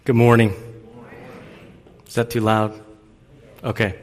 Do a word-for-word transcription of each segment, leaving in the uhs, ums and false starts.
Good morning. Is that too loud? Okay.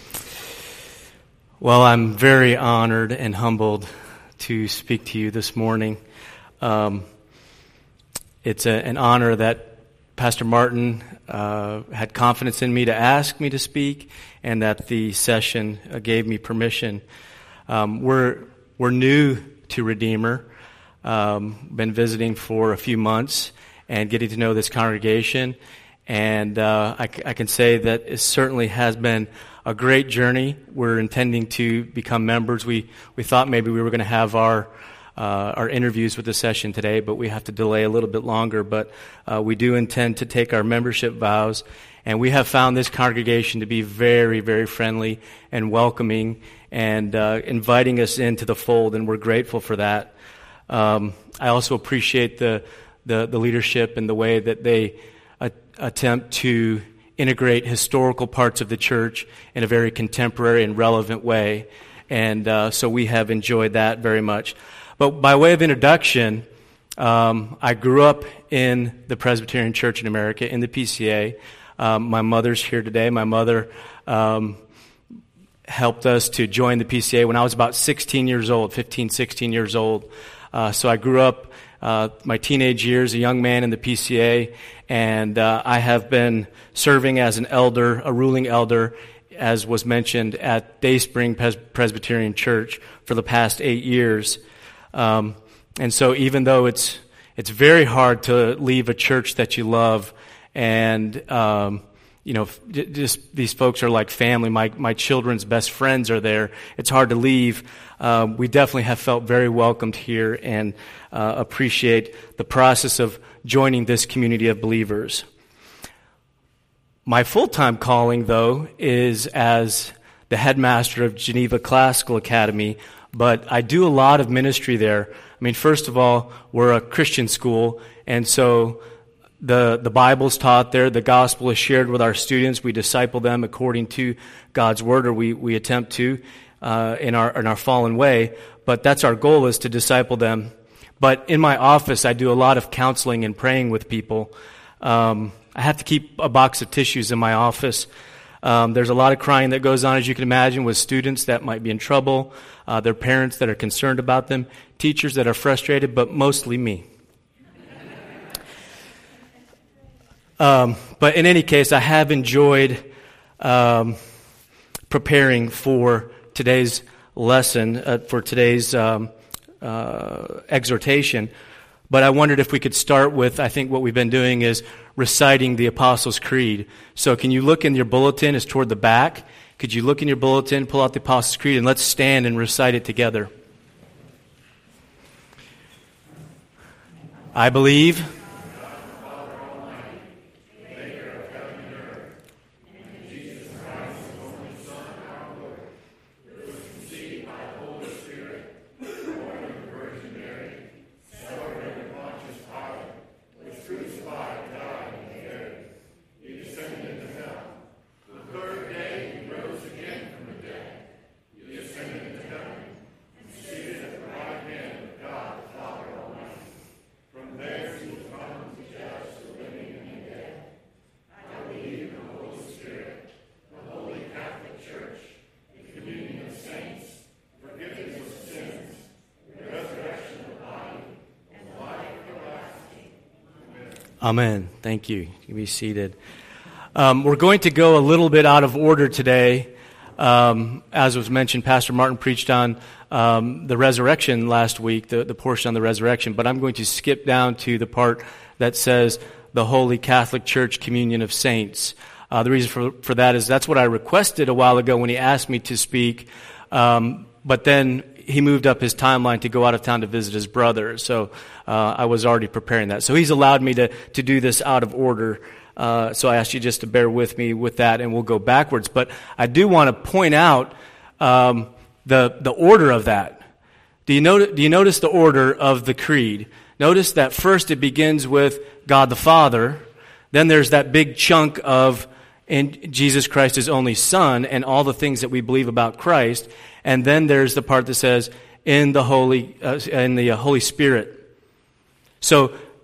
Well, I'm very honored and humbled to speak to you this morning. Um, it's a, an honor that Pastor Martin uh, had confidence in me to ask me to speak, and that the session uh, gave me permission. Um, we're we're new to Redeemer. Um, been visiting for a few months and getting to know this congregation, and uh, I, I can say that it certainly has been a great journey. We're intending to become members. We we thought maybe we were going to have our uh, our interviews with the session today, but we have to delay a little bit longer. But uh, we do intend to take our membership vows, and we have found this congregation to be very, very friendly and welcoming, and uh, inviting us into the fold, and we're grateful for that. Um, I also appreciate the The, the leadership and the way that they uh, attempt to integrate historical parts of the church in a very contemporary and relevant way. And uh, so we have enjoyed that very much. But by way of introduction, um, I grew up in the Presbyterian Church in America, in the P C A. Um, my mother's here today. My mother um, helped us to join the P C A when I was about sixteen years old, fifteen, sixteen years old. Uh, so I grew up Uh, my teenage years, a young man in the P C A, and uh, I have been serving as an elder, a ruling elder, as was mentioned, at Dayspring Pres- Presbyterian Church for the past eight years. Um, and so even though it's it's very hard to leave a church that you love, and um, you know, just these folks are like family. My my children's best friends are there. It's hard to leave. Uh, we definitely have felt very welcomed here, and uh, appreciate the process of joining this community of believers. My full-time calling, though, is as the headmaster of Geneva Classical Academy, but I do a lot of ministry there. I mean, first of all, we're a Christian school, and so The the Bible's taught there. The gospel is shared with our students. We disciple them according to God's word, or we, we attempt to uh, in our in our fallen way. But that's our goal, is to disciple them. But in my office, I do a lot of counseling and praying with people. Um, I have to keep a box of tissues in my office. Um, there's a lot of crying that goes on, as you can imagine, with students that might be in trouble, uh, their parents that are concerned about them, teachers that are frustrated, but mostly me. Um, but in any case, I have enjoyed um, preparing for today's lesson, uh, for today's um, uh, exhortation. But I wondered if we could start with, I think what we've been doing is reciting the Apostles' Creed. So can you look in your bulletin? It's toward the back. Could you look in your bulletin, pull out the Apostles' Creed, and let's stand and recite it together. I believe Amen. Thank you. You can be seated. Um, we're going to go a little bit out of order today. Um, as was mentioned, Pastor Martin preached on um, the resurrection last week, the, the portion on the resurrection, but I'm going to skip down to the part that says the Holy Catholic Church Communion of Saints. Uh, the reason for, for that is that's what I requested a while ago when he asked me to speak, um, but then he moved up his timeline to go out of town to visit his brother, so uh, I was already preparing that. So he's allowed me to, to do this out of order, uh, so I ask you just to bear with me with that, and we'll go backwards. But I do want to point out um, the the order of that. Do you, notice, do you notice the order of the creed? Notice that first it begins with God the Father, then there's that big chunk of in Jesus Christ, his only Son, and all the things that we believe about Christ. And then there's the part that says, in the Holy, uh, in the Holy Spirit. So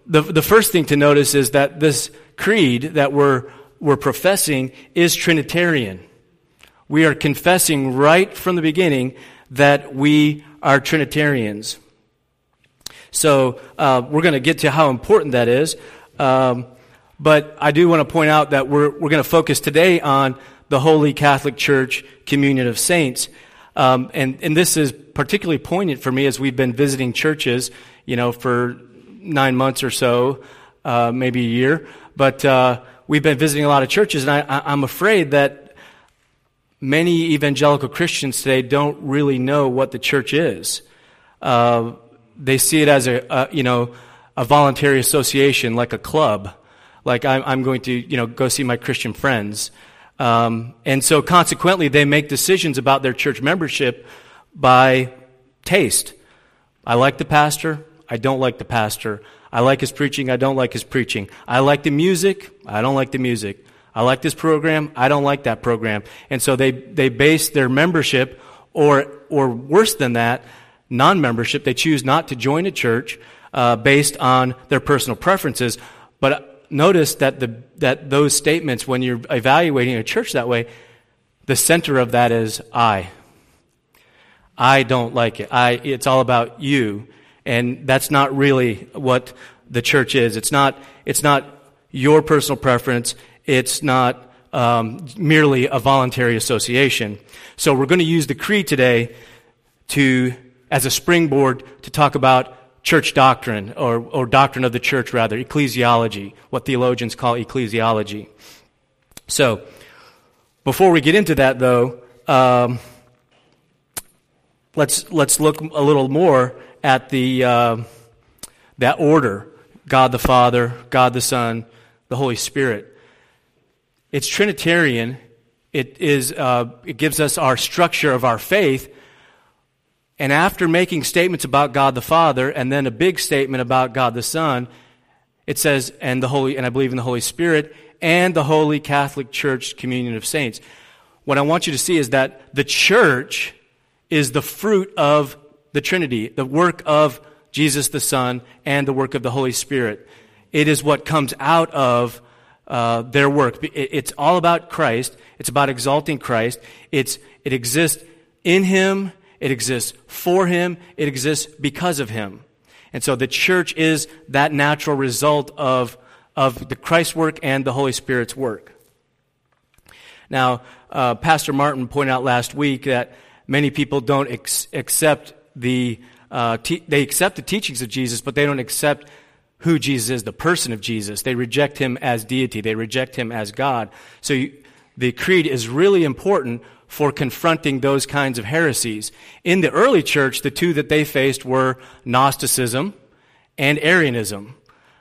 the the first thing to notice is that this creed that we're we're professing is Trinitarian. We are confessing right from the beginning that we are Trinitarians. So uh, we're going to get to how important that is. Um, but I do want to point out that we're we're going to focus today on the Holy Catholic Church Communion of Saints. Um, and, and this is particularly poignant for me as we've been visiting churches, you know, for nine months or so, uh, maybe a year. But uh, we've been visiting a lot of churches, and I, I, I'm afraid that many evangelical Christians today don't really know what the church is. Uh, they see it as a, a, you know, a voluntary association, like a club. Like I'm, I'm going to, you know, go see my Christian friends. Um, and so consequently, they make decisions about their church membership by taste. I like the pastor. I don't like the pastor. I like his preaching. I don't like his preaching. I like the music. I don't like the music. I like this program. I don't like that program. And so they, they base their membership, or, or worse than that, non-membership. They choose not to join a church, uh, based on their personal preferences. But notice that the, that those statements, when you're evaluating a church that way, the center of that is I. I don't like it. I, it's all about you. And that's not really what the church is. It's not, it's not your personal preference. It's not um, merely a voluntary association. So we're going to use the creed today to, as a springboard to talk about church doctrine, or, or doctrine of the church rather, ecclesiology, what theologians call ecclesiology. So, before we get into that though, um, let's let's look a little more at the uh, that order: God the Father, God the Son, the Holy Spirit. It's Trinitarian. It is. Uh, it gives us our structure of our faith. And after making statements about God the Father, and then a big statement about God the Son, it says, "And the Holy, and I believe in the Holy Spirit, and the Holy Catholic Church Communion of Saints." What I want you to see is that the church is the fruit of the Trinity, the work of Jesus the Son, and the work of the Holy Spirit. It is what comes out of uh, their work. It, it's all about Christ. It's about exalting Christ. It's it exists in Him. It exists for Him. It exists because of Him. And so the church is that natural result of, of the Christ's work and the Holy Spirit's work. Now, uh, Pastor Martin pointed out last week that many people don't ex- accept the, uh, te- they accept the teachings of Jesus, but they don't accept who Jesus is, the person of Jesus. They reject Him as deity. They reject Him as God. So you, the creed is really important for confronting those kinds of heresies. In the early church, the two that they faced were Gnosticism and Arianism,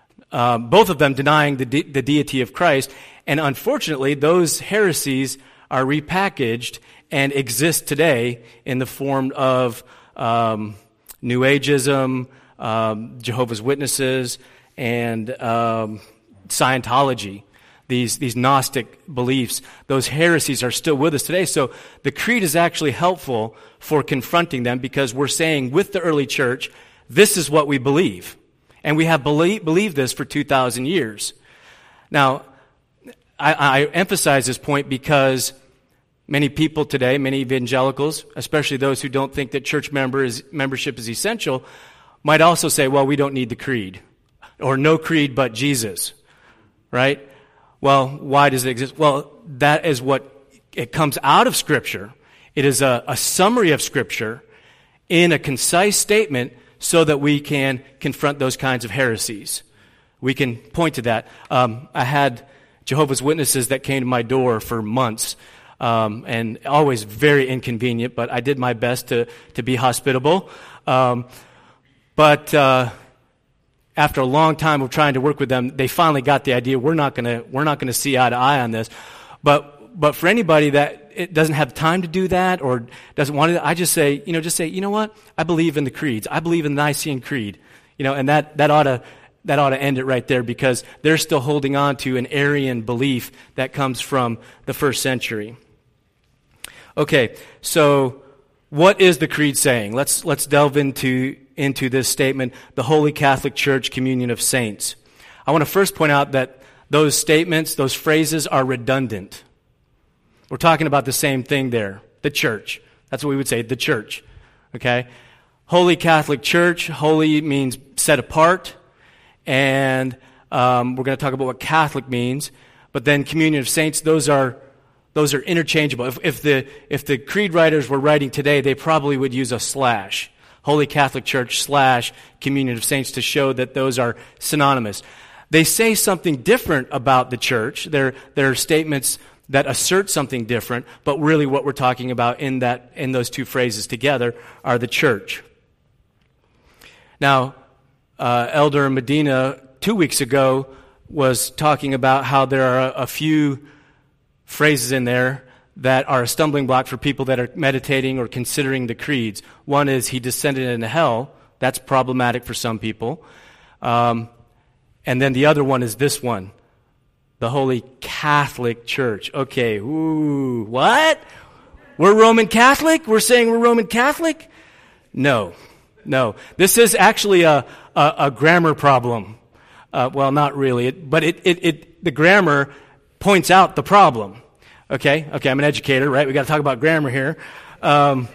uh, both of them denying the, de- the deity of Christ. And unfortunately, those heresies are repackaged and exist today in the form of um, New Ageism, um, Jehovah's Witnesses, and um, Scientology. These, these Gnostic beliefs, those heresies are still with us today. So the creed is actually helpful for confronting them, because we're saying with the early church, this is what we believe. And we have believe, believed this for two thousand years. Now, I, I emphasize this point because many people today, many evangelicals, especially those who don't think that church member is, membership is essential, might also say, well, we don't need the creed, or no creed but Jesus, right? Well, why does it exist? Well, that is what it comes out of Scripture. It is a, a summary of Scripture in a concise statement so that we can confront those kinds of heresies. We can point to that. Um, I had Jehovah's Witnesses that came to my door for months, um, and always very inconvenient, but I did my best to, to be hospitable. Um, but... Uh, After a long time of trying to work with them, they finally got the idea we're not gonna we're not gonna see eye to eye on this. But but for anybody that it doesn't have time to do that or doesn't want to, I just say, you know, just say, you know what? I believe in the creeds. I believe in the Nicene Creed. You know, and that, that ought to that ought to end it right there, because they're still holding on to an Arian belief that comes from the first century. Okay, so what is the creed saying? Let's let's delve into into this statement, the Holy Catholic Church, communion of saints. I want to first point out that those statements, those phrases are redundant. We're talking about the same thing there, the church. That's what we would say, the church. Okay? Holy Catholic Church, holy means set apart, and um, we're going to talk about what Catholic means. But then communion of saints, those are those are interchangeable. If, if the if the creed writers were writing today, they probably would use a slash, Holy Catholic Church slash communion of saints, to show that those are synonymous. They say something different about the church. There there are statements that assert something different, but really what we're talking about in that in those two phrases together are the church. Now, uh, Elder Medina two weeks ago was talking about how there are a, a few phrases in there that are a stumbling block for people that are meditating or considering the creeds. One is, he descended into hell. That's problematic for some people. Um, and then the other one is this one, the Holy Catholic Church. Okay, ooh, what? We're Roman Catholic? We're saying we're Roman Catholic? No, no. This is actually a, a, a grammar problem. Uh, well, not really, it, but it, it, it, the grammar points out the problem. Okay, okay, I'm an educator, right? We got to talk about grammar here. Um,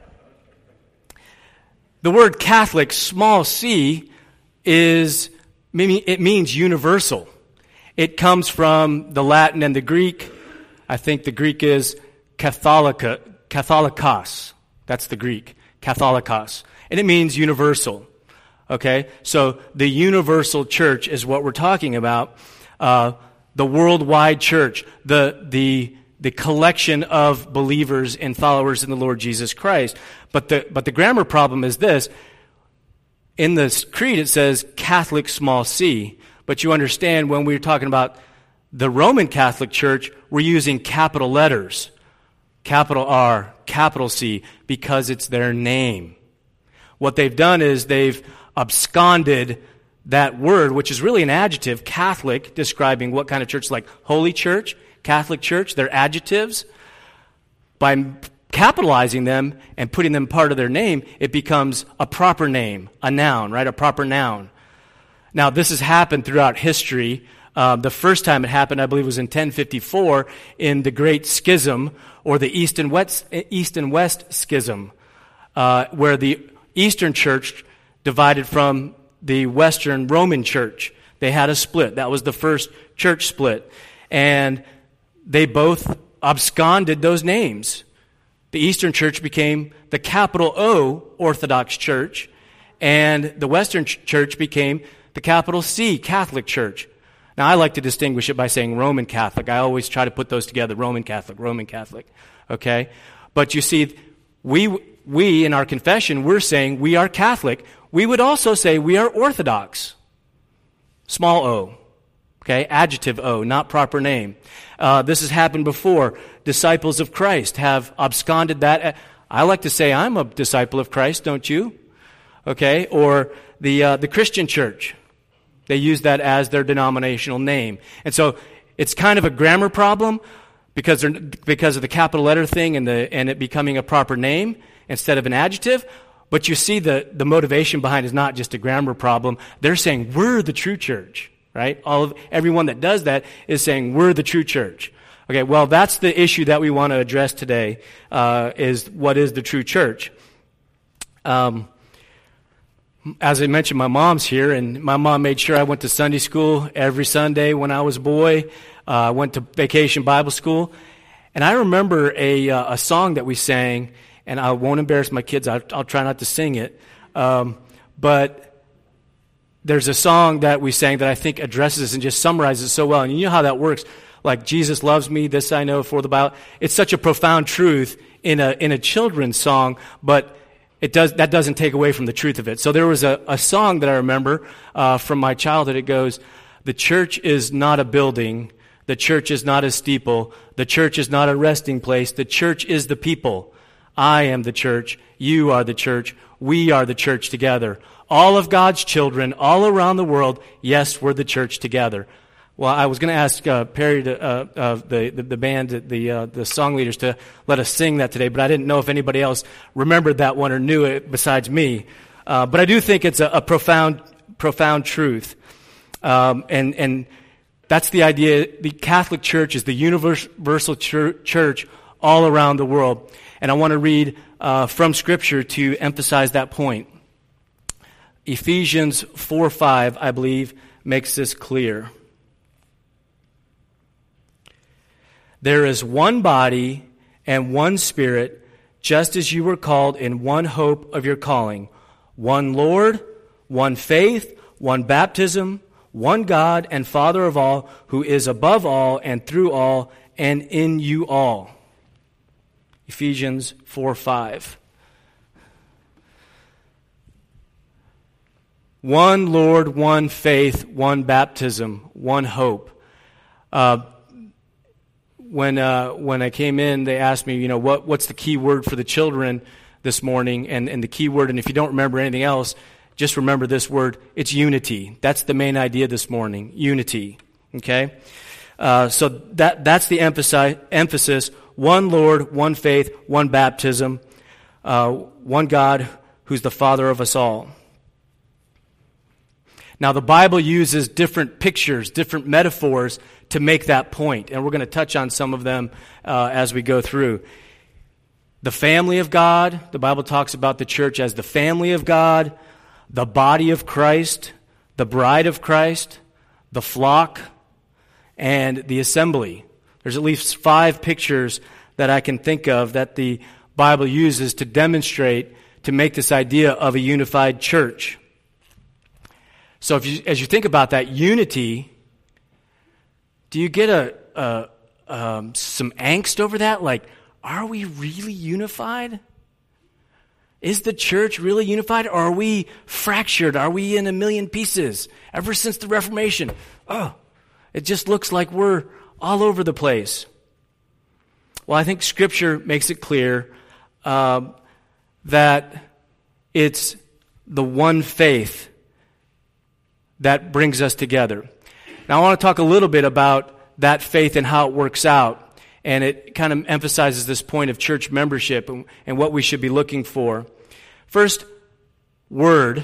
the word Catholic, small c, is it means universal. It comes from the Latin and the Greek. I think the Greek is Catholica, Catholicos. That's the Greek, Catholicos, and it means universal. Okay, so the universal church is what we're talking about. Uh, the worldwide church, the the the collection of believers and followers in the Lord Jesus Christ. But the but the grammar problem is this: in the creed it says Catholic small c, but you understand when we're talking about the Roman Catholic Church, we're using capital letters, capital R, capital C, because it's their name. What they've done is they've absconded that word, which is really an adjective, Catholic, describing what kind of church, like Holy Church, Catholic Church, they're adjectives. By capitalizing them and putting them part of their name, it becomes a proper name, a noun, right? A proper noun. Now, this has happened throughout history. Uh, the first time it happened, I believe, was in ten fifty-four in the Great Schism, or the East and West, East and West Schism, uh, where the Eastern Church divided from the Western Roman Church. They had a split. That was the first church split. And they both absconded those names. The Eastern Church became the capital O Orthodox Church, and the Western ch- Church became the capital C Catholic Church. Now, I like to distinguish it by saying Roman Catholic. I always try to put those together, Roman Catholic, Roman Catholic. Okay? But you see, we we in our confession, we're saying we are Catholic. We would also say we are Orthodox. Small o. Okay? Adjective O, not proper name. Uh, this has happened before. Disciples of Christ have absconded that. I like to say I'm a disciple of Christ, don't you? Okay? Or the uh, the Christian church. They use that as their denominational name. And so it's kind of a grammar problem because they're, because of the capital letter thing and the and it becoming a proper name instead of an adjective. But you see the, the motivation behind is not just a grammar problem. They're saying we're the true church, right? All of everyone that does that is saying we're the true church. Okay, well, that's the issue that we want to address today, uh, is what is the true church. Um, as I mentioned, my mom's here, and my mom made sure I went to Sunday school every Sunday when I was a boy. I uh, went to vacation Bible school, and I remember a uh, a song that we sang, and I won't embarrass my kids. I'll, I'll try not to sing it, um, but there's a song that we sang that I think addresses this and just summarizes it so well. And you know how that works. Like, Jesus loves me, this I know for the Bible. It's such a profound truth in a in a children's song, but it does that doesn't take away from the truth of it. So there was a, a song that I remember uh, from my childhood. It goes, "The church is not a building. The church is not a steeple. The church is not a resting place. The church is the people. I am the church. You are the church. We are the church together. All of God's children, all around the world, yes, we're the church together." Well, I was going to ask uh, Perry, to, uh, uh, the, the the band, the uh, the song leaders, to let us sing that today, but I didn't know if anybody else remembered that one or knew it besides me. Uh, but I do think it's a, a profound, profound truth. Um, and, and that's the idea. The Catholic Church is the universal church all around the world. And I want to read uh, from Scripture to emphasize that point. Ephesians four five, I believe, makes this clear. There is one body and one Spirit, just as you were called in one hope of your calling. One Lord, one faith, one baptism, one God and Father of all, who is above all and through all and in you all. Ephesians four five. One Lord, one faith, one baptism, one hope. Uh, when uh, when I came in, they asked me, you know, what what's the key word for the children this morning? And, and the key word, and if you don't remember anything else, just remember this word. It's unity. That's the main idea this morning. Unity. Okay? Uh, so that that's the emphasis. Emphasis. One Lord, one faith, one baptism, uh, one God who's the Father of us all. Now, the Bible uses different pictures, different metaphors to make that point, and we're going to touch on some of them uh, as we go through. The family of God, the Bible talks about the church as the family of God, the body of Christ, the bride of Christ, the flock, and the assembly. There's at least five pictures that I can think of that the Bible uses to demonstrate, to make this idea of a unified church. So if you, as you think about that unity, do you get a, a um, some angst over that? Like, are we really unified? Is the church really unified, or are we fractured? Are we in a million pieces? Ever since the Reformation, oh, it just looks like we're all over the place. Well, I think Scripture makes it clear uh, that it's the one faith that brings us together. Now, I want to talk a little bit about that faith and how it works out. And it kind of emphasizes this point of church membership and, and what we should be looking for. First, word.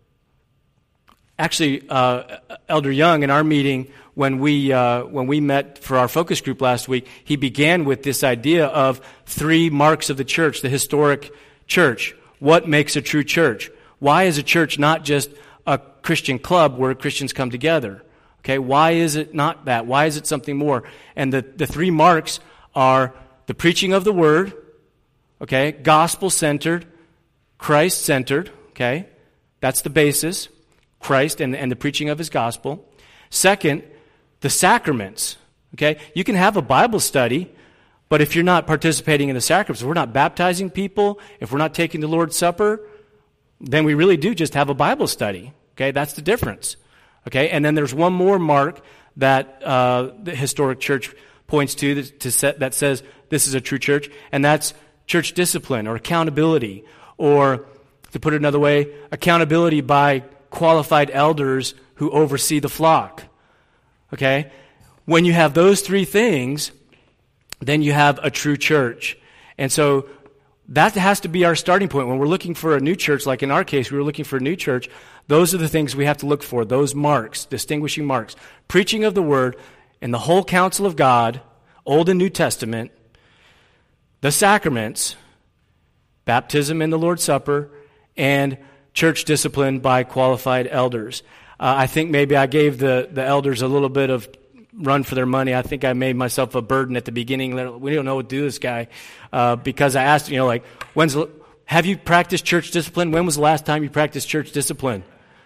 Actually, uh, Elder Young, in our meeting, when we uh, when we met for our focus group last week, he began with this idea of three marks of the church, the historic church. What makes a true church? Why is a church not just a Christian club where Christians come together? Okay, why is it not that? Why is it something more? And the, the three marks are the preaching of the word, okay, gospel-centered, Christ-centered, okay, that's the basis, Christ and, and the preaching of his gospel. Second, the sacraments, okay? You can have a Bible study, but if you're not participating in the sacraments, if we're not baptizing people, if we're not taking the Lord's Supper, then we really do just have a Bible study, okay? That's the difference, okay? And then there's one more mark that uh, the historic church points to, that, to set, that says this is a true church, and that's church discipline or accountability, or to put it another way, accountability by qualified elders who oversee the flock. Okay? When you have those three things, then you have a true church. And so that has to be our starting point. When we're looking for a new church, like in our case, we were looking for a new church, those are the things we have to look for, those marks, distinguishing marks. Preaching of the word in the whole counsel of God, Old and New Testament, the sacraments, baptism and the Lord's Supper, and church discipline by qualified elders. Uh, I think maybe I gave the, the elders a little bit of run for their money. I think I made myself a burden at the beginning. We don't know what to do with this guy uh, because I asked, you know, like, when's have you practiced church discipline? When was the last time you practiced church discipline?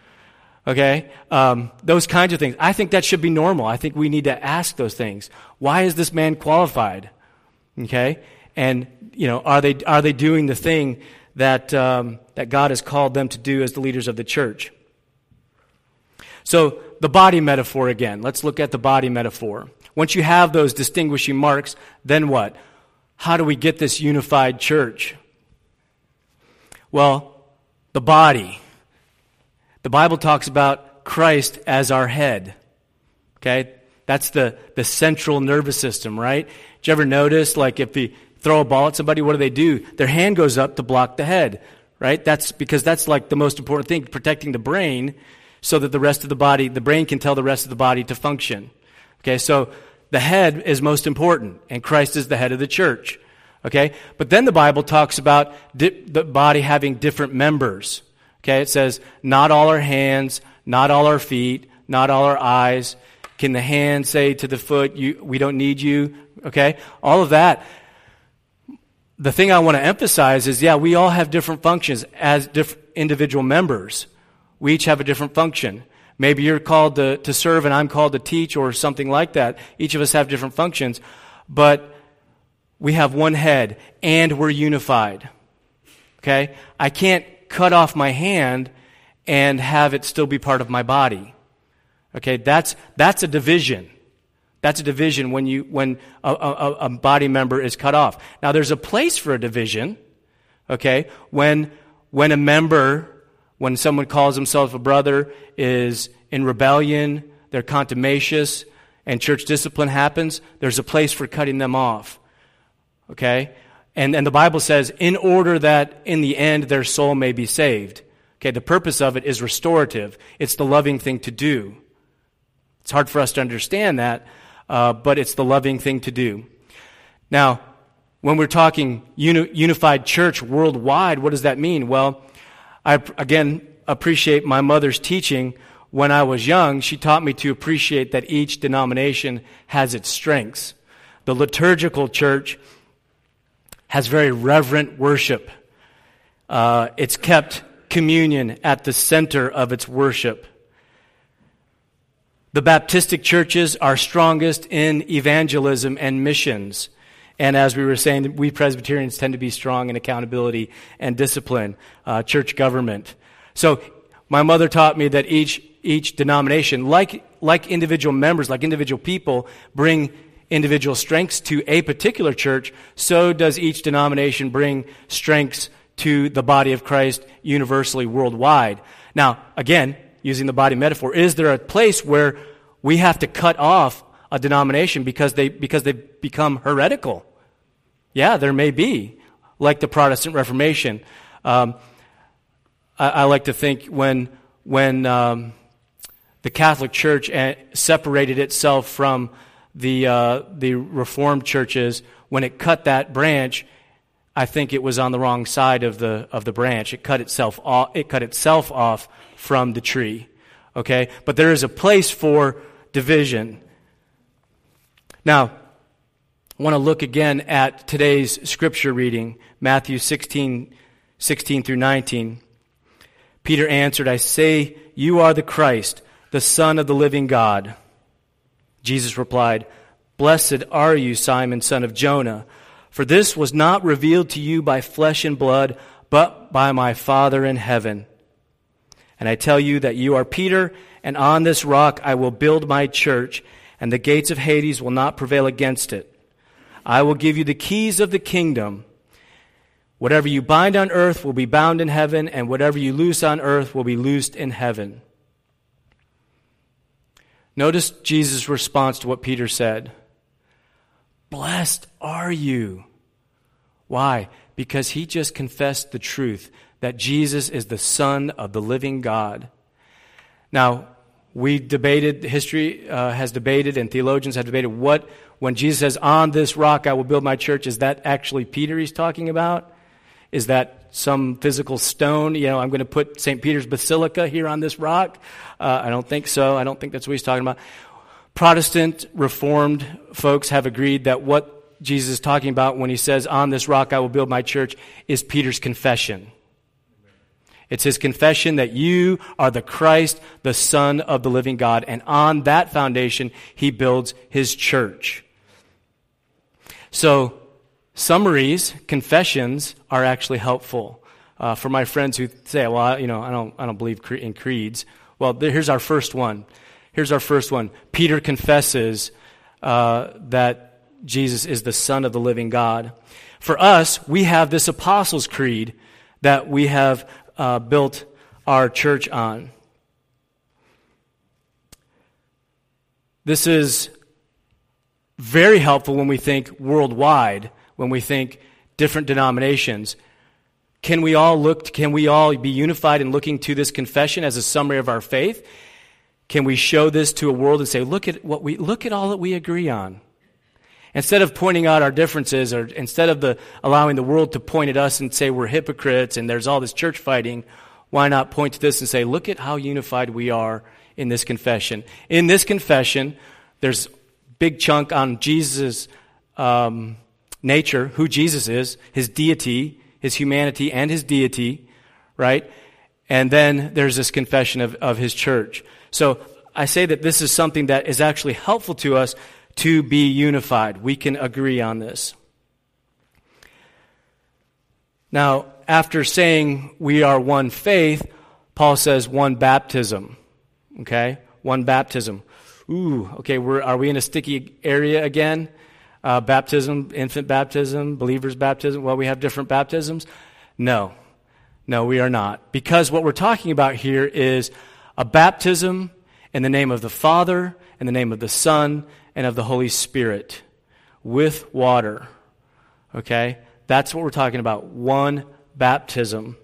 Okay, um, those kinds of things. I think that should be normal. I think we need to ask those things. Why is this man qualified? Okay, and you know, are they are they doing the thing that um, that God has called them to do as the leaders of the church? So the body metaphor again. Let's look at the body metaphor. Once you have those distinguishing marks, then what? How do we get this unified church? Well, the body. The Bible talks about Christ as our head. Okay? That's the, the central nervous system, right? Did you ever notice, like, if you throw a ball at somebody, what do they do? Their hand goes up to block the head, right? That's because that's like the most important thing, protecting the brain so that the rest of the body, the brain can tell the rest of the body to function. Okay, so the head is most important, and Christ is the head of the church. Okay, but then the Bible talks about di- the body having different members. Okay, it says, not all our hands, not all our feet, not all our eyes. Can the hand say to the foot, "You, we don't need you"? Okay, all of that. The thing I want to emphasize is, yeah, we all have different functions as diff- individual members. We each have a different function. Maybe you're called to, to serve and I'm called to teach or something like that. Each of us have different functions, but we have one head and we're unified. Okay? I can't cut off my hand and have it still be part of my body. Okay? That's, that's a division. That's a division when you when a, a, a body member is cut off. Now, there's a place for a division, okay? When when a member, when someone calls himself a brother, is in rebellion, they're contumacious, and church discipline happens, there's a place for cutting them off, okay? And and the Bible says, in order that in the end their soul may be saved. Okay, the purpose of it is restorative. It's the loving thing to do. It's hard for us to understand that. Uh, but it's the loving thing to do. Now, when we're talking uni- unified church worldwide, what does that mean? Well, I, again, appreciate my mother's teaching. When I was young, she taught me to appreciate that each denomination has its strengths. The liturgical church has very reverent worship. Uh, it's kept communion at the center of its worship. The Baptistic churches are strongest in evangelism and missions. And as we were saying, we Presbyterians tend to be strong in accountability and discipline, uh, church government. So my mother taught me that each each denomination, like like individual members, like individual people, bring individual strengths to a particular church, so does each denomination bring strengths to the body of Christ universally worldwide. Now, again, using the body metaphor, is there a place where we have to cut off a denomination because they because they've become heretical? Yeah, there may be, like the Protestant Reformation. Um, I, I like to think when when um, the Catholic Church separated itself from the uh, the Reformed churches, when it cut that branch, I think it was on the wrong side of the of the branch. It cut itself off. It cut itself off from the tree. Okay, but there is a place for division. Now, I want to look again at today's scripture reading, Matthew sixteen, sixteen through nineteen. Peter answered, "I say, you are the Christ, the Son of the living God." Jesus replied, "Blessed are you, Simon, son of Jonah, for this was not revealed to you by flesh and blood, but by my Father in heaven. And I tell you that you are Peter, and on this rock I will build my church, and the gates of Hades will not prevail against it. I will give you the keys of the kingdom. Whatever you bind on earth will be bound in heaven, and whatever you loose on earth will be loosed in heaven." Notice Jesus' response to what Peter said. Blessed are you. Why? Because he just confessed the truth that Jesus is the Son of the living God. Now, we debated, history uh, has debated, and theologians have debated what, when Jesus says, "On this rock I will build my church," is that actually Peter he's talking about? Is that some physical stone? You know, I'm going to put Saint Peter's Basilica here on this rock? Uh, I don't think so. I don't think that's what he's talking about. Protestant Reformed folks have agreed that what Jesus is talking about when he says, "On this rock I will build my church," is Peter's confession. It's his confession that you are the Christ, the Son of the living God, and on that foundation he builds his church. So, summaries, confessions are actually helpful. Uh, for my friends who say, "Well, you know, I don't, I don't believe cre- in creeds." Well, there, here's our first one. Here's our first one. Peter confesses uh, that Jesus is the Son of the living God. For us, we have this Apostles' Creed that we have uh, built our church on. This is very helpful when we think worldwide, when we think different denominations. Can we all look, can we all be unified in looking to this confession as a summary of our faith? Can we show this to a world and say, look at what we, look at all that we agree on? Instead of pointing out our differences, or instead of the, allowing the world to point at us and say we're hypocrites and there's all this church fighting, why not point to this and say, look at how unified we are in this confession. In this confession, there's a big chunk on Jesus' um, nature, who Jesus is, his deity, his humanity and his deity, right? And then there's this confession of, of his church. So I say that this is something that is actually helpful to us to be unified. We can agree on this. Now, after saying we are one faith, Paul says one baptism. Okay? One baptism. Ooh, okay, we're, are we in a sticky area again? Uh, baptism, infant baptism, believer's baptism. Well, we have different baptisms. No. No, we are not. Because what we're talking about here is a baptism in the name of the Father, in the name of the Son, and of the Holy Spirit with water. Okay? That's what we're talking about. One baptism.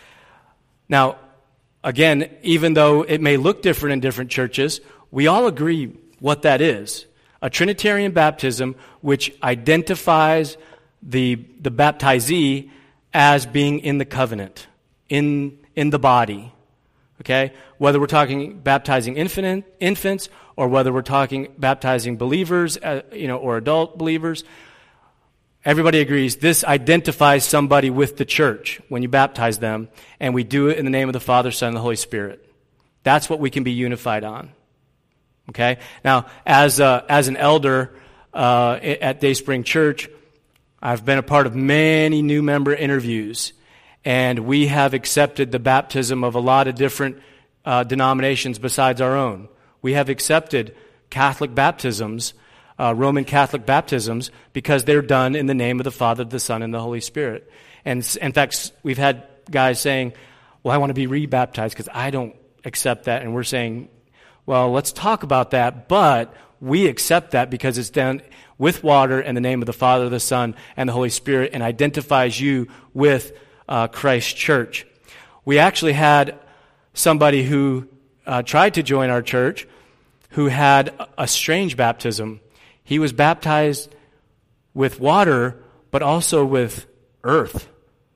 Now, again, even though it may look different in different churches, we all agree what that is. A Trinitarian baptism which identifies the, the baptizee as being in the covenant, in, in the body. Okay? Whether we're talking baptizing infant, infants or whether we're talking baptizing believers, uh, you know, or adult believers, everybody agrees this identifies somebody with the church when you baptize them, and we do it in the name of the Father, Son, and the Holy Spirit. That's what we can be unified on. Okay? Now, as a, as an elder uh, at Dayspring Church, I've been a part of many new member interviews, and we have accepted the baptism of a lot of different uh, denominations besides our own. We have accepted Catholic baptisms, uh, Roman Catholic baptisms, because they're done in the name of the Father, the Son, and the Holy Spirit. And in fact, we've had guys saying, well, I want to be rebaptized because I don't accept that. And we're saying, well, let's talk about that, but we accept that because it's done with water in the name of the Father, the Son, and the Holy Spirit, and identifies you with uh, Christ's church. We actually had somebody who uh, tried to join our church who had a strange baptism. He was baptized with water, but also with earth.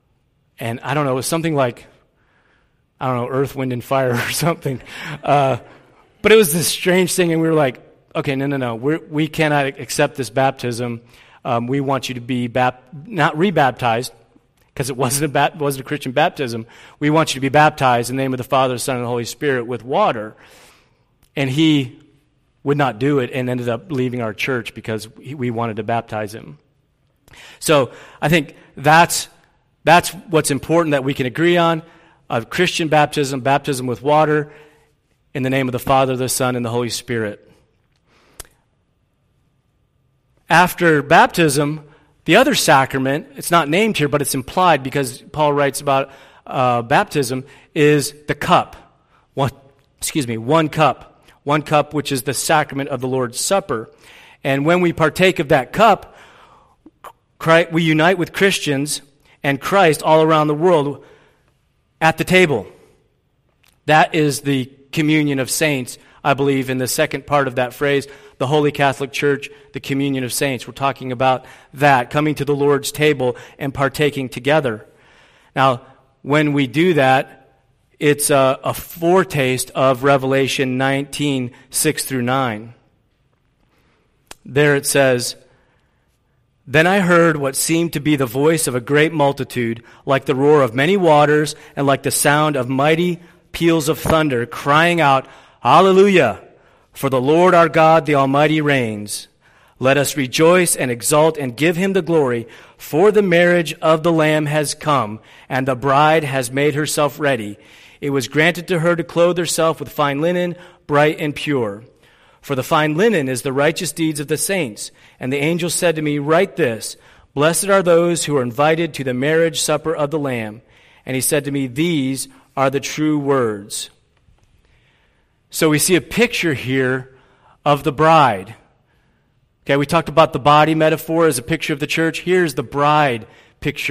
And I don't know, it was something like, I don't know, earth, wind, and fire or something. Uh, but it was this strange thing, and we were like, okay, no, no, no, We're, we cannot accept this baptism. Um, we want you to be bap- not rebaptized, because it wasn't a bat- wasn't a Christian baptism. We want you to be baptized in the name of the Father, the Son, and the Holy Spirit with water. And he would not do it and ended up leaving our church because we wanted to baptize him. So I think that's that's what's important that we can agree on. Of Christian baptism, baptism with water, in the name of the Father, the Son, and the Holy Spirit. After baptism, the other sacrament, it's not named here, but it's implied because Paul writes about uh, baptism, is the cup. One, excuse me, one cup. One cup, which is the sacrament of the Lord's Supper. And when we partake of that cup, Christ, we unite with Christians and Christ all around the world at the table. That is the communion of saints, I believe, in the second part of that phrase, the Holy Catholic Church, the communion of saints. We're talking about that, coming to the Lord's table and partaking together. Now, when we do that, it's a, a foretaste of Revelation nineteen, six through nine. There it says, "Then I heard what seemed to be the voice of a great multitude, like the roar of many waters, and like the sound of mighty peals of thunder, crying out, 'Hallelujah! For the Lord our God, the Almighty, reigns. Let us rejoice and exult and give him the glory, for the marriage of the Lamb has come, and the bride has made herself ready. It was granted to her to clothe herself with fine linen, bright and pure. For the fine linen is the righteous deeds of the saints. And the angel said to me, write this, blessed are those who are invited to the marriage supper of the Lamb. And he said to me, these are the true words.'" So we see a picture here of the bride. Okay, we talked about the body metaphor as a picture of the church. Here's the bride picture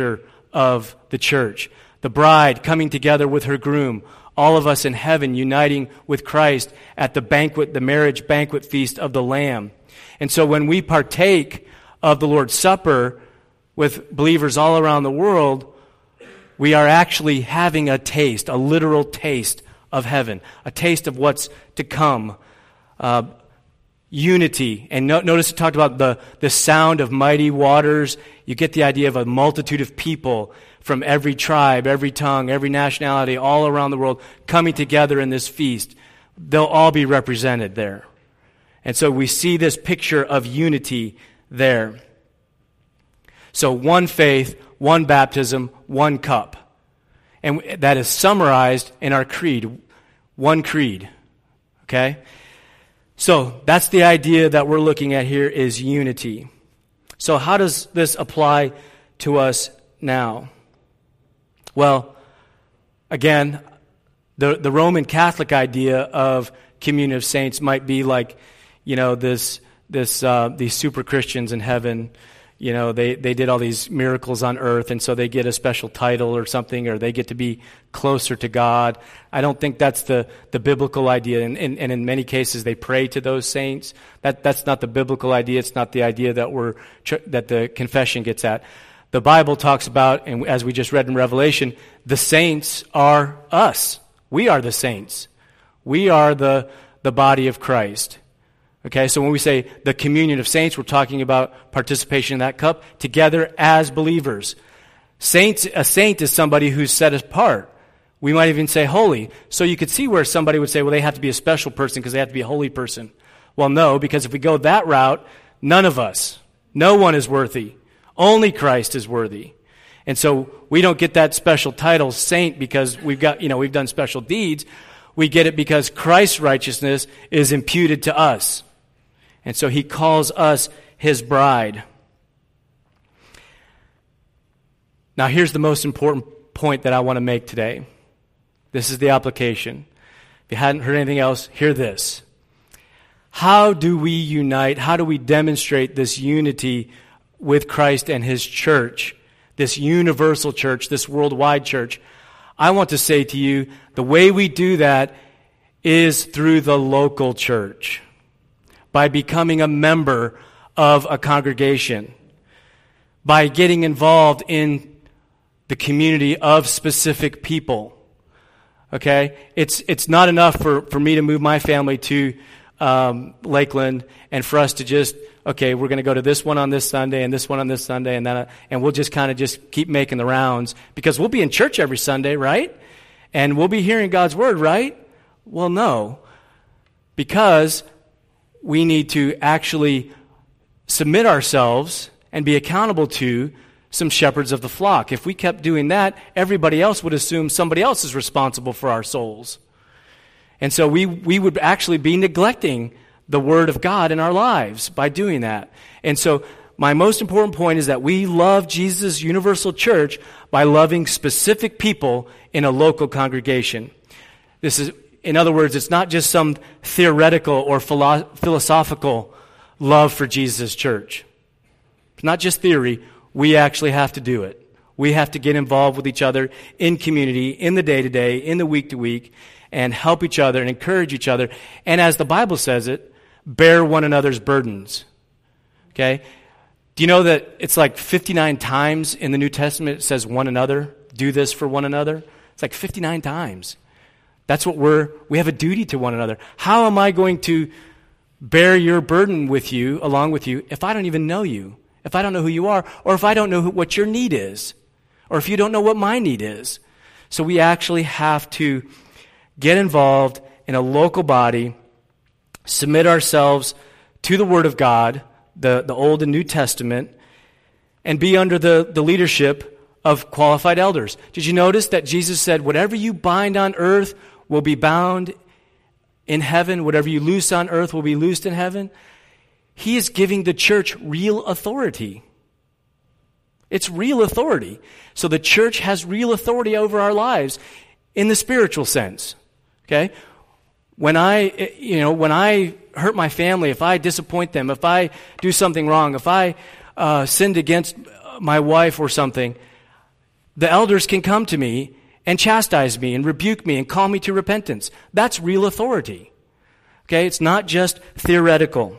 of the church. The bride coming together with her groom, all of us in heaven uniting with Christ at the banquet, the marriage banquet feast of the Lamb. And so when we partake of the Lord's Supper with believers all around the world, we are actually having a taste, a literal taste of heaven, a taste of what's to come. Uh, unity. And no, notice it talked about the, the sound of mighty waters. You get the idea of a multitude of people from every tribe, every tongue, every nationality, all around the world coming together in this feast. They'll all be represented there. And so we see this picture of unity there. So one faith, one baptism, one cup. And that is summarized in our creed. One creed. Okay? So that's the idea that we're looking at here is unity. So how does this apply to us now? Well, again, the, the Roman Catholic idea of communion of saints might be like, you know, this this uh, these super Christians in heaven. You know, they, they did all these miracles on earth, and so they get a special title or something, or they get to be closer to God. I don't think that's the, the biblical idea, and, and, and in many cases they pray to those saints. That that's not the biblical idea. It's not the idea that we're that the confession gets at. The Bible talks about, and as we just read in Revelation, the saints are us. We are the saints. We are the the body of Christ. Okay, so when we say the communion of saints, we're talking about participation in that cup together as believers. Saints, a saint is somebody who's set apart. We might even say holy. So you could see where somebody would say, well, they have to be a special person because they have to be a holy person. Well, no, because if we go that route, none of us, no one is worthy. Only Christ is worthy. And so we don't get that special title, saint, because we've got, you know, we've done special deeds. We get it because Christ's righteousness is imputed to us. And so he calls us his bride. Now here's the most important point that I want to make today. This is the application. If you hadn't heard anything else, hear this. How do we unite? How do we demonstrate this unity with Christ and his church? This universal church, this worldwide church. I want to say to you, the way we do that is through the local church. By becoming a member of a congregation, by getting involved in the community of specific people. Okay? It's it's not enough for, for me to move my family to um, Lakeland and for us to just, okay, we're going to go to this one on this Sunday and this one on this Sunday, and then and we'll just kind of just keep making the rounds because we'll be in church every Sunday, right? And we'll be hearing God's word, right? Well, no. Because we need to actually submit ourselves and be accountable to some shepherds of the flock. If we kept doing that, everybody else would assume somebody else is responsible for our souls. And so we, we would actually be neglecting the Word of God in our lives by doing that. And so my most important point is that we love Jesus' universal church by loving specific people in a local congregation. This is In other words, it's not just some theoretical or philo- philosophical love for Jesus' church. It's not just theory. We actually have to do it. We have to get involved with each other in community, in the day-to-day, in the week-to-week, and help each other and encourage each other. And as the Bible says it, bear one another's burdens. Okay? Do you know that it's like fifty-nine times in the New Testament it says one another, do this for one another? It's like fifty-nine times. That's what we're, we have a duty to one another. How am I going to bear your burden with you, along with you, if I don't even know you? If I don't know who you are, or if I don't know who, what your need is, or if you don't know what my need is. So we actually have to get involved in a local body, submit ourselves to the Word of God, the, the Old and New Testament, and be under the, the leadership of qualified elders. Did you notice that Jesus said, whatever you bind on earth will be bound in heaven. Whatever you loose on earth will be loosed in heaven. He is giving the church real authority. It's real authority. So the church has real authority over our lives in the spiritual sense. Okay? When I, you know, when I hurt my family, if I disappoint them, if I do something wrong, if I uh, sinned against my wife or something, the elders can come to me and chastise me and rebuke me and call me to repentance. That's real authority. Okay, it's not just theoretical.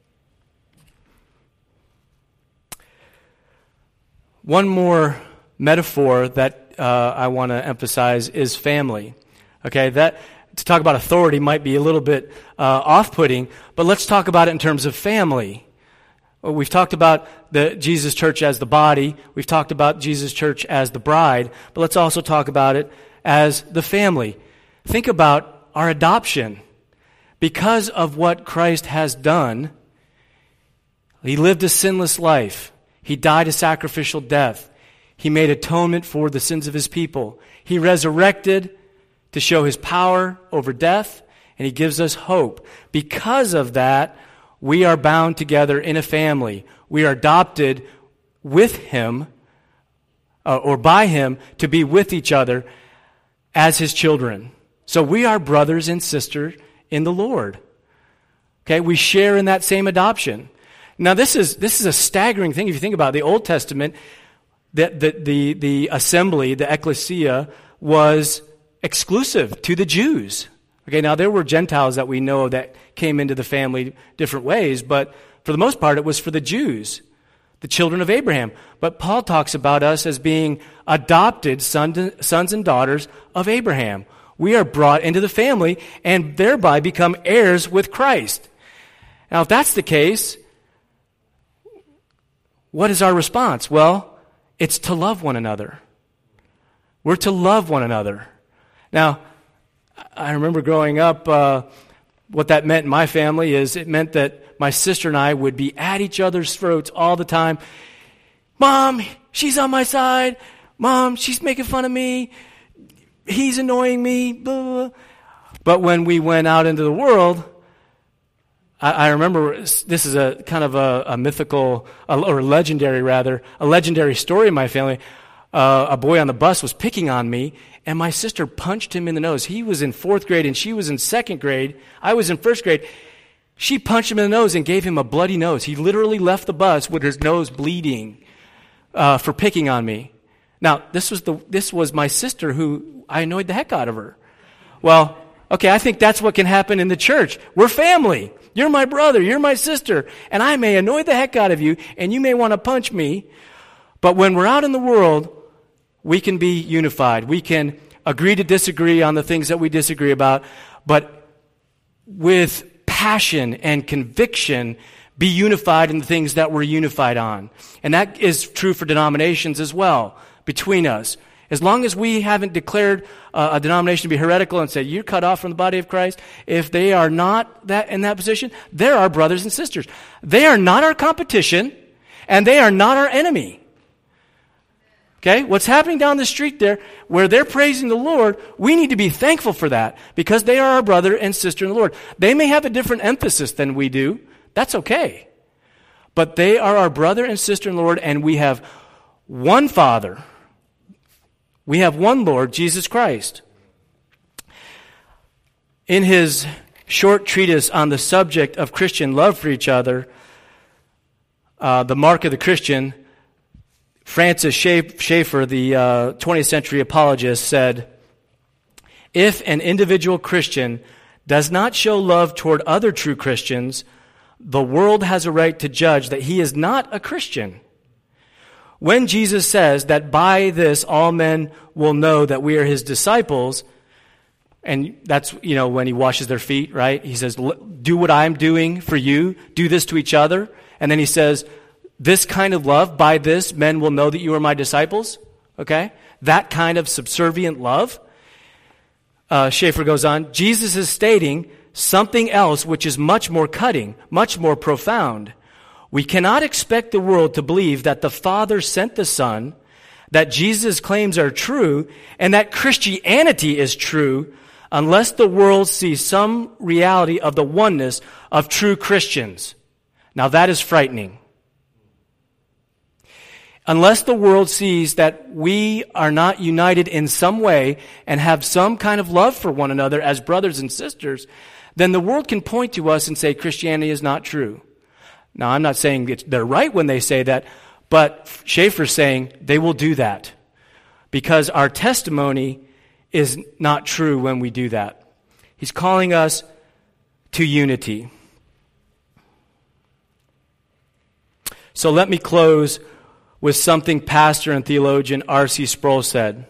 One more metaphor that uh, I want to emphasize is family. Okay, that to talk about authority might be a little bit uh, off-putting, but let's talk about it in terms of family. We've talked about the Jesus Church as the body. We've talked about Jesus Church as the bride, but let's also talk about it as the family. Think about our adoption. Because of what Christ has done, he lived a sinless life. He died a sacrificial death. He made atonement for the sins of his people. He resurrected to show his power over death, and he gives us hope. Because of that, we are bound together in a family. We are adopted with him, uh, or by him, to be with each other as his children. So we are brothers and sisters in the Lord. Okay, we share in that same adoption. Now this is this is a staggering thing if you think about it. The Old Testament, the, the, the, the assembly, the ecclesia, was exclusive to the Jews. Okay, now there were Gentiles that we know that came into the family different ways, but for the most part it was for the Jews, the children of Abraham. But Paul talks about us as being adopted son, sons and daughters of Abraham. We are brought into the family and thereby become heirs with Christ. Now if that's the case, what is our response? Well, it's to love one another. We're to love one another. Now, I remember growing up, uh, what that meant in my family is it meant that my sister and I would be at each other's throats all the time. Mom, she's on my side. Mom, she's making fun of me. He's annoying me. Blah, blah, blah. But when we went out into the world, I, I remember this is a kind of a, a mythical, or legendary rather, a legendary story in my family. Uh, a boy on the bus was picking on me, and my sister punched him in the nose. He was in fourth grade, and she was in second grade. I was in first grade. She punched him in the nose and gave him a bloody nose. He literally left the bus with his nose bleeding uh, for picking on me. Now, this was the this was my sister who I annoyed the heck out of her. Well, okay, I think that's what can happen in the church. We're family. You're my brother. You're my sister. And I may annoy the heck out of you, and you may want to punch me. But when we're out in the world, we can be unified. We can agree to disagree on the things that we disagree about, but with passion and conviction, be unified in the things that we're unified on. And that is true for denominations as well, between us. As long as we haven't declared uh, a denomination to be heretical and said, you're cut off from the body of Christ, if they are not that in that position, they're our brothers and sisters. They are not our competition, and they are not our enemy. Okay, what's happening down the street there, where they're praising the Lord, we need to be thankful for that, because they are our brother and sister in the Lord. They may have a different emphasis than we do. That's okay. But they are our brother and sister in the Lord, and we have one Father. We have one Lord, Jesus Christ. In his short treatise on the subject of Christian love for each other, uh, The Mark of the Christian, Francis Schaeffer, the uh, twentieth century apologist, said, if an individual Christian does not show love toward other true Christians, the world has a right to judge that he is not a Christian. When Jesus says that by this all men will know that we are his disciples, and that's, you know, when he washes their feet, right? He says, do what I'm doing for you, do this to each other. And then he says, this kind of love, by this men will know that you are my disciples. Okay? That kind of subservient love. Uh, Schaeffer goes on, Jesus is stating something else which is much more cutting, much more profound. We cannot expect the world to believe that the Father sent the Son, that Jesus' claims are true, and that Christianity is true, unless the world sees some reality of the oneness of true Christians. Now that is frightening. Unless the world sees that we are not united in some way and have some kind of love for one another as brothers and sisters, then the world can point to us and say Christianity is not true. Now, I'm not saying it's, they're right when they say that, but Schaeffer's saying they will do that. because our testimony is not true when we do that. He's calling us to unity. So let me close with something pastor and theologian R C Sproul said.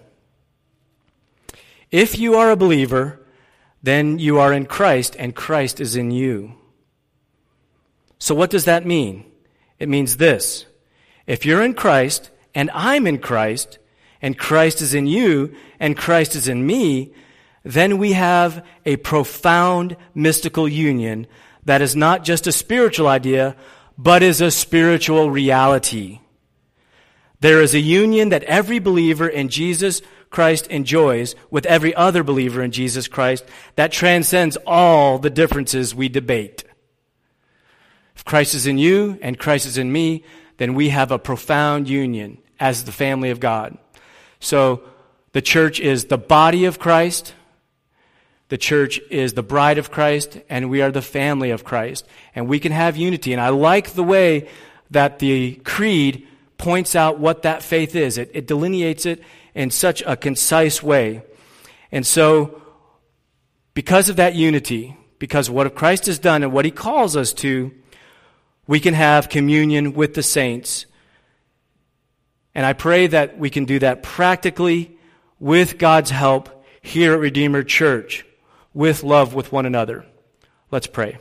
If you are a believer, then you are in Christ, and Christ is in you. So what does that mean? It means this. If you're in Christ, and I'm in Christ, and Christ is in you, and Christ is in me, then we have a profound mystical union that is not just a spiritual idea, but is a spiritual reality. There is a union that every believer in Jesus Christ enjoys with every other believer in Jesus Christ that transcends all the differences we debate. If Christ is in you and Christ is in me, then we have a profound union as the family of God. So the church is the body of Christ, the church is the bride of Christ, and we are the family of Christ. And we can have unity. And I like the way that the creed points out what that faith is. It, it delineates it in such a concise way. And so, because of that unity, because of what Christ has done and what he calls us to, we can have communion with the saints. And I pray that we can do that practically with God's help here at Redeemer Church, with love with one another. Let's pray.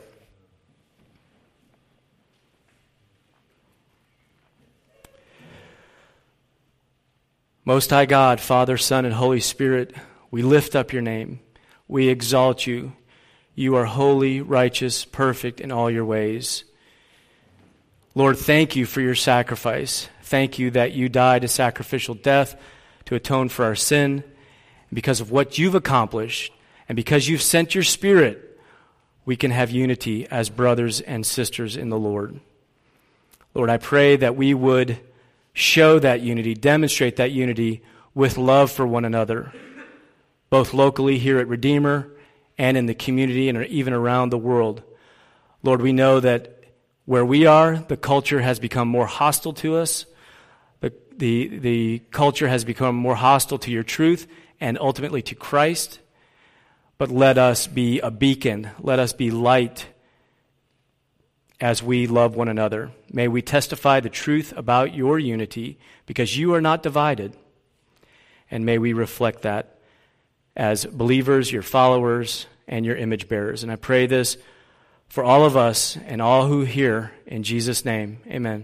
Most High God, Father, Son, and Holy Spirit, we lift up your name. We exalt you. You are holy, righteous, perfect in all your ways. Lord, thank you for your sacrifice. Thank you that you died a sacrificial death to atone for our sin. Because of what you've accomplished, and because you've sent your Spirit, we can have unity as brothers and sisters in the Lord. Lord, I pray that we would show that unity, demonstrate that unity with love for one another, both locally here at Redeemer and in the community and even around the world. Lord, we know that where we are, the culture has become more hostile to us. The, the, the culture has become more hostile to your truth and ultimately to Christ. But let us be a beacon. Let us be light as we love one another. May we testify the truth about your unity because you are not divided. And may we reflect that as believers, your followers, and your image bearers. And I pray this for all of us and all who hear in Jesus' name. Amen.